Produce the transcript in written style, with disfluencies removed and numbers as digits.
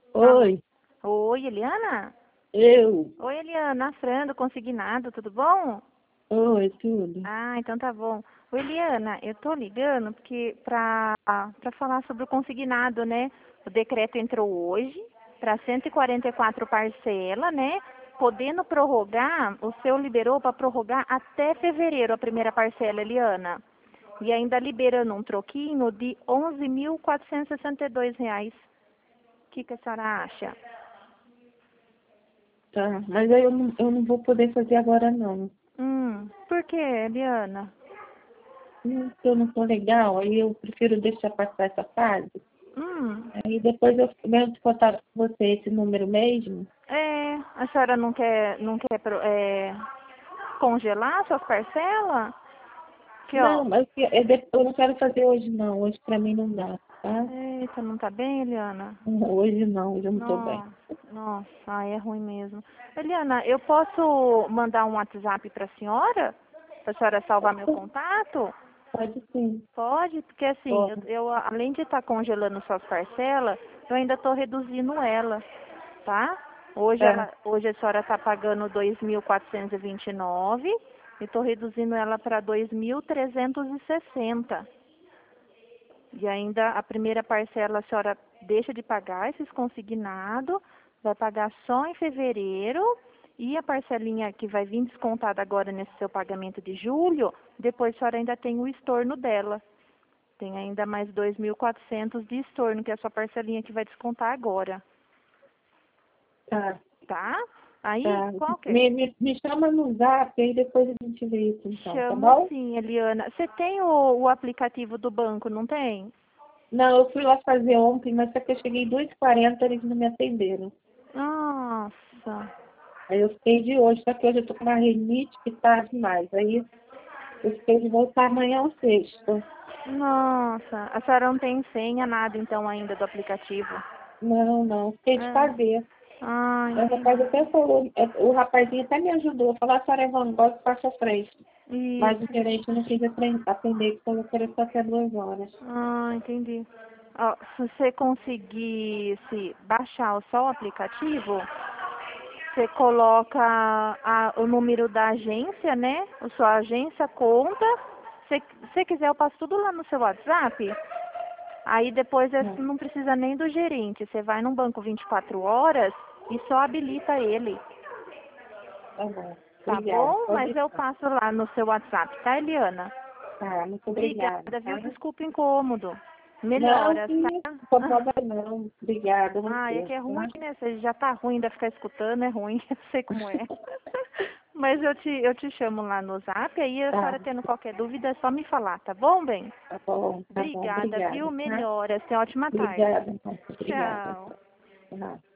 Oi, Oi, Eliana? eu. Oi, Eliana, a Fran do Consignado, tudo bom? Oi, tudo. Ah, então tá bom. Oi, Eliana, eu tô ligando porque pra falar sobre o consignado, né? O decreto entrou hoje para 144 parcelas, né? Podendo prorrogar, o seu liberou para prorrogar até fevereiro a primeira parcela, Eliana. E ainda liberando um troquinho de R$ 11.462. O que a senhora acha? Tá, mas aí eu não vou poder fazer agora, não. Por quê, Eliana? Eu não tô legal, aí eu prefiro deixar passar essa fase. Hum, Aí depois eu mesmo de contar com você esse número mesmo. a senhora não quer congelar suas parcelas? Que, ó, Não, mas eu não quero fazer hoje, não. Hoje pra mim não dá, tá? eita, não tá bem, Eliana? Hoje não, hoje eu não tô bem. Nossa, nossa, ai, é ruim mesmo. Eliana, eu posso mandar um WhatsApp pra senhora? Pra senhora salvar meu contato? Pode sim. Pode, porque assim, Pode. além de estar congelando suas parcelas, eu ainda estou reduzindo ela, tá? Tá, Hoje a senhora está pagando 2.429 e estou reduzindo ela para 2.360. E ainda a primeira parcela a senhora deixa de pagar esses consignados, vai pagar só em fevereiro e a parcelinha que vai vir descontada agora nesse seu pagamento de julho, depois a senhora ainda tem o estorno dela. Tem ainda mais 2.400 de estorno, que é a sua parcelinha que vai descontar agora, tá, tá? Aí, tá. qual que é? Me chama no Zap, aí depois a gente vê isso então, tá Chamo bom? sim, Eliana. Você tem o aplicativo do banco, não tem? Não, eu fui lá fazer ontem, mas só que eu cheguei 2h40, eles não me atenderam. Nossa, Aí eu fiquei de hoje, só que hoje eu tô com uma rinite que tá demais. Aí eu fiquei de voltar amanhã ou sexta. nossa. A senhora não tem senha, nada então ainda do aplicativo? Não, não, fiquei de É. fazer. Ah, Aí o rapaz entendi. até falou, o rapazinho até me ajudou, falou, a senhora é Van Gogh, passa à frente. Mas o Isso. gerente não quis atender, que falou que era só até 2 horas. Ah, entendi. Ó, se você conseguisse baixar só o aplicativo, você coloca o número da agência, né? A sua agência conta. Se você quiser, eu passo tudo lá no seu WhatsApp. Aí depois Não, não precisa nem do gerente. Você vai num banco 24 horas e só habilita ele. tá bom. Tá Obrigada, bom? pode Mas eu deixar. passo lá no seu WhatsApp, tá, Eliana? Tá, muito obrigada, Obrigada, viu? tá? Desculpa o incômodo. Não, Melhoras, que tá? isso, incomoda não. Obrigada a Ah, é você, que é tá? ruim, né? Você já tá ruim, ainda ficar escutando, é ruim. Eu sei como é. Mas eu te chamo lá no Zap, aí a Tá, senhora tendo qualquer dúvida é só me falar, tá bom, bem? tá bom, Obrigada, obrigada, viu? tá? Melhoras. Tenha ótima tarde. Obrigada, então, obrigada. Tchau. Tá.